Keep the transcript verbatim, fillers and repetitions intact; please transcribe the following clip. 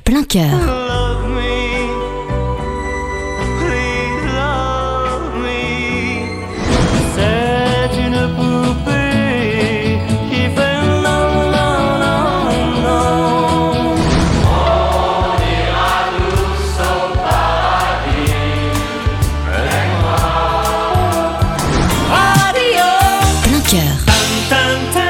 Plein cœur. Love me, please love me. C'est une poupée qui fait non, non, non, non. On ira tous au paradis avec moi. Radio. Plein cœur. Tan, tan, tan.